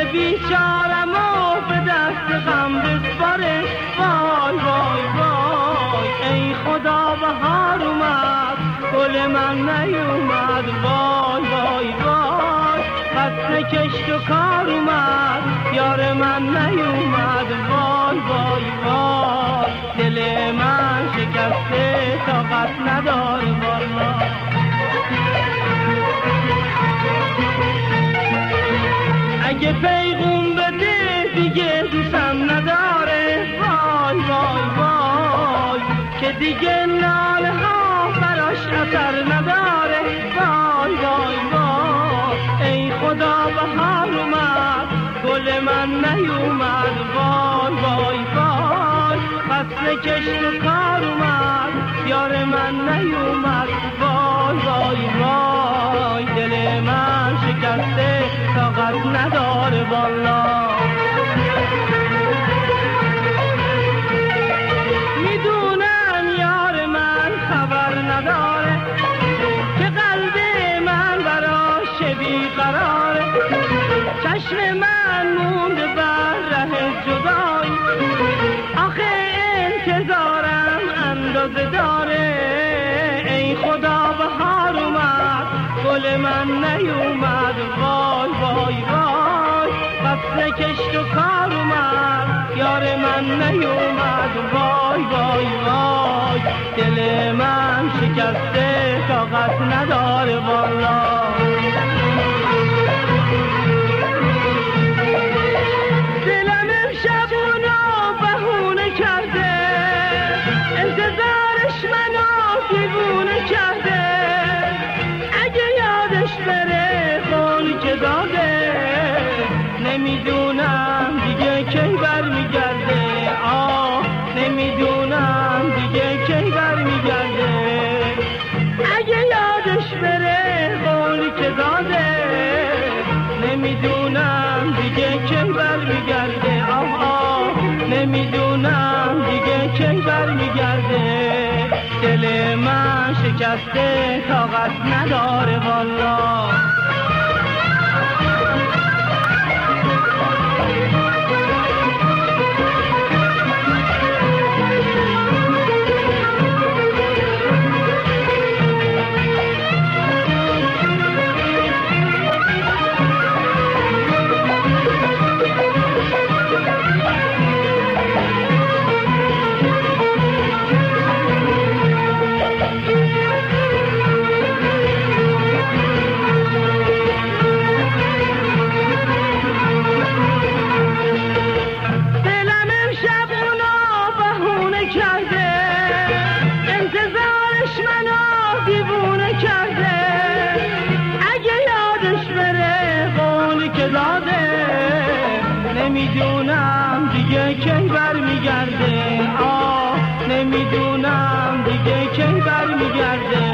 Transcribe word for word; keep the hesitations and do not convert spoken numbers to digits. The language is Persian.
دل بیچارم و به دست غم بسپاره. وای وای وای ای خدا بهار اومد گل من نیومد. وای وای وای فصل کشت و کار اومد یار من نیومد. وای وای وای دل من شکسته طاقت نداره والله. اگه پیغون بده دیگه دوستم نداره. وای وای وای که دیگه ناله ها براش اثر نداره. وای وای وای ای خدا بهار اومد گل من نیومد. وای وای وای فصل کشت و کار اومد یار من نیومد. وای وای وای دل من شکسته طاقت نداره والله. میدونم یار من خبر نداره که قلب من براش بیقراره. چشم من مونده بر ره جدایی آخه انتظارم اندازه داره. ای خدا بهار اومد گل من نیومد. وای وای وای فصل کشت و کار اومد یار من نیومد. وای وای وای دل من شکسته طاقت نداره والله. دلم امشب اونو بهونه کرده انتظارش منو دیوونه کرده. اگه یادش بره خون که داده نمیدونم دیگه کی برمیگرده. آه نمیدونم دیگه کی برمیگرده. اگه یادش بره خون که داده نمیدونم دیگه کی برمیگرده. آه آه نمیدونم دیگه کی برمیگرده. دل من شکسته طاقت نداره والله. نمیدونم دیگه کی برمیگرده. آه نمیدونم دیگه کی برمیگرده.